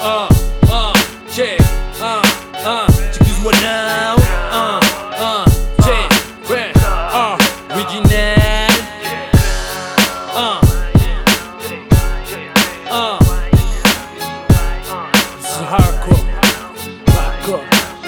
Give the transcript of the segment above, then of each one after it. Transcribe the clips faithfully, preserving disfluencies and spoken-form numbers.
uh, uh, check, uh, uh, check this one out, uh, uh, check, rap, uh, original, uh, uh, this is hardcore, hardcore.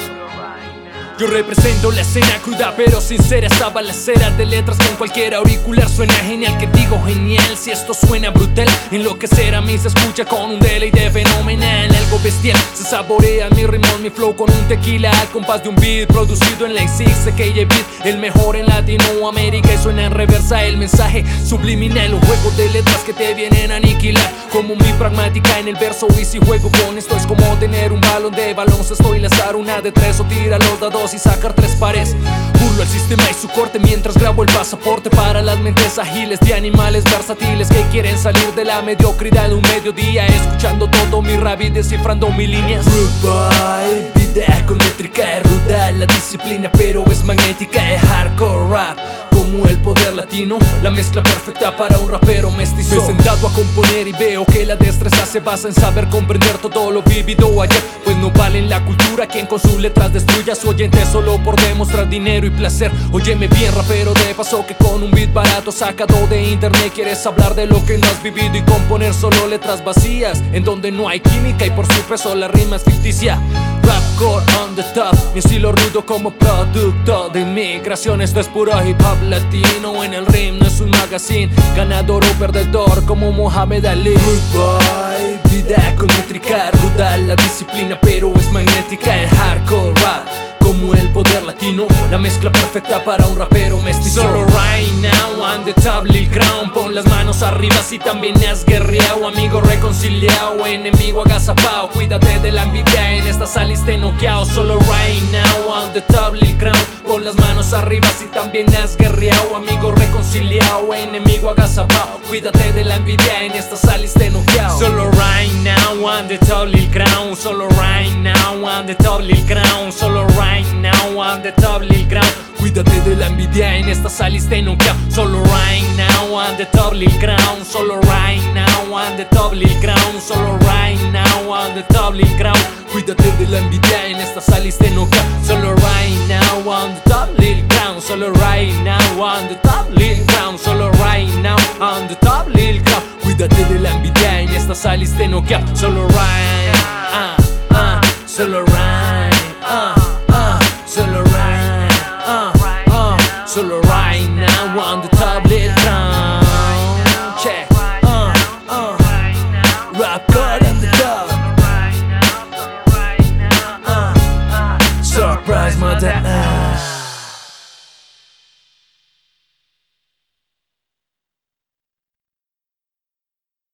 Yo represento la escena cruda pero sincera, esta balacera de letras que en cualquier auricular suena genial. Que digo genial, si esto suena brutal, enloquecer a mí se escucha con un deleite fenomenal. Algo bestial, se saborea mi ritmo, mi flow con un tequila al compás de un beat producido en la X K J Beat, el mejor en Latinoamérica. Y suena en reversa el mensaje subliminal, un juego de letras que te vienen a aniquilar. Como mi pragmática en el verso, y si juego con esto es como tener un balón de baloncesto y lanzar una de tres o tira los dados y sacar tres pares. Burlo el sistema y su corte mientras grabo el pasaporte para las mentes ágiles de animales versátiles que quieren salir de la mediocridad de un mediodía, escuchando todo mi rap y descifrando mis líneas. Rude boy, vida con métrica es ruda, la disciplina pero es magnética, es hardcore rap. Como el poder latino, la mezcla perfecta para un rapero mestizo. Me he sentado a componer y veo que la destreza se basa en saber comprender todo lo vivido ayer. Pues no vale en la cultura quien con sus letras destruya a su oyente solo por demostrar dinero y placer. Óyeme bien, rapero de paso, que con un beat barato sacado de internet quieres hablar de lo que no has vivido y componer solo letras vacías en donde no hay química y por su peso la rima es ficticia. Rapcore on the top, mi estilo rudo como producto de inmigración. Esto es puro hip hop latino, en el rim no es un magazine. Ganador o perdedor como Mohamed Ali. Rude boy, vida con métrica ruda, la disciplina pero es magnética, el hardcore rap. Como el poder latino, la mezcla perfecta para un rapero mestizo. Solo right now, on the top, Lil Crown. Pon las manos arriba si también has guerreado. Amigo reconciliado, enemigo agazapao. Cuídate de la envidia, en esta saliste noqueado. Solo right now, on the top, Lil Crown. Pon las manos arriba si también has guerreado. Amigo reconciliado, enemigo agazapao. Cuídate de la envidia, en esta saliste noqueado. Solo right now, on the top, Lil Crown. Solo right now, on the top, Lil Crown. Solo right now, on the top, Lil Crown. Cuídate de la envidia, en esta saliste noqueado. Solo right now, on the top, Lil Crown. Solo right now, on the top, Lil Crown. Solo right now, on the top, Lil Crown. Cuídate de la envidia, en esta saliste noqueado. Solo right now, on the top, Lil Crown. Solo right now, on the top, Lil Crown. Solo right now, on the top, Lil Crown. Cuídate de la envidia, en esta saliste noqueado. Solo right, ah, ah, solo right, ah. Solo right, uh, uh, solo right now on the top, Lil Crown. Check, uh, uh, Rapcore on the top. Uh, surprise, mother.